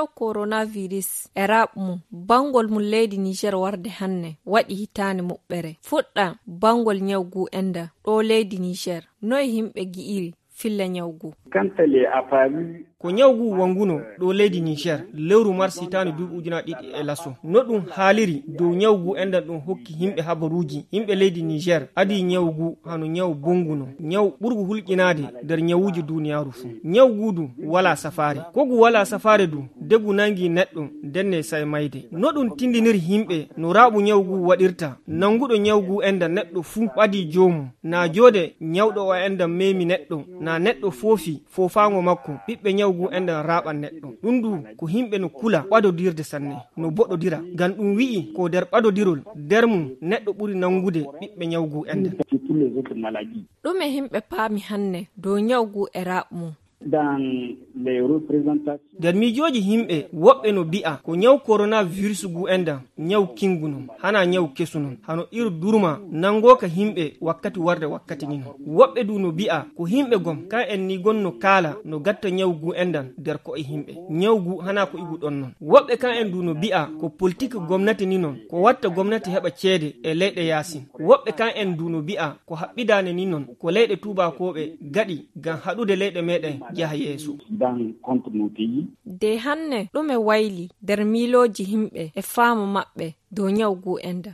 nyaw coronavirus e raɓmu bangol mum leydi Niger warde hanne waɗi hitani muɓɓere fuɗɗa bangol nyawgu enda ɗo leydi Niger noy himɓe gi'iri filla nyawgu. Ko nyawgu wanguno ɗo leydi Niger lewru mars hitani 2020 no ɗum haaliri dow nyawgu endan ɗum hokki himɓe habaruji himɓe leydi Niger adi nyawgu hano nyaw bonguno nyaw ɓurgu hulƴinade nder nyawuji duniyaru fu. Nyawgu du wala safare kogu wala safare du degu nangi neɗɗo denne say mayde no ɗum tindiniri himɓe no raɓu nyawgu waɗirta nanguɗo nyawgu endan neɗɗo fu ɓadi jomum na jode nyawɗo o endan memi neɗɗo na neɗɗo fofango makko ɓiɓɓe nyawgu endan raɓan neɗɗo ɗum du ko himɓe no kula ɓadodirde sanne no boɗɗodira ngam ɗum wi'i ko nder ɓadodirol nder mum neɗɗo ɓuri nangude ɓiɓɓe nyawgu endan. ɗume himɓe paami hanne dow nyawgu e raɓmu? nder miijoji himɓe woɓɓe no bi'a ko nyaw coronavirus gu endan nyaw kingunon hana nyaw kesunon hano ir durma nangoka himɓe wakkati warde wakkati ni non woɓɓe du no bi'a ko himɓe gom kan en ni gonno kala no gatta nyawgu endan nder ko e himɓe nyawgu hana ko igu ɗon non woɓɓe kan en du no bi'a ko politique gomnati ni non ko watta gomnati heɓa ceede e leyɗe yasin woɓɓe kan en du no bi'a ko haɓɓidane ni non ko leyɗe tubakoɓe gaɗi ngam haɗude leyɗe meɗen jaha yeeso. De hanne ɗume wayli nder miloji himɓe e faamu maɓɓe dow nyawgu enda.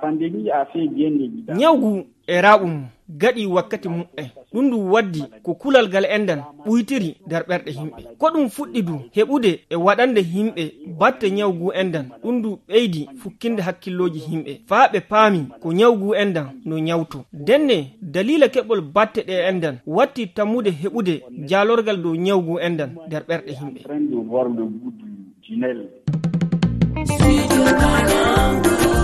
Nyawgu e raɓum gaɗi wakkati mu'e ɗum du waddi ko kulal gal endan ɓuytiri nder ɓerɗe himɓe ko ɗum fuɗɗi du heɓude e waɗande himɓe batte nyawgu endan ɗum du ɓeydi fukkinde hakkilloji himɓe faaɓe paami ko nyawgu endan no nyawto denne dalila keɓol batte ɗe endan watti tammude heɓude jalorgal dow nyawgu endan nder ɓerɗe himɓe.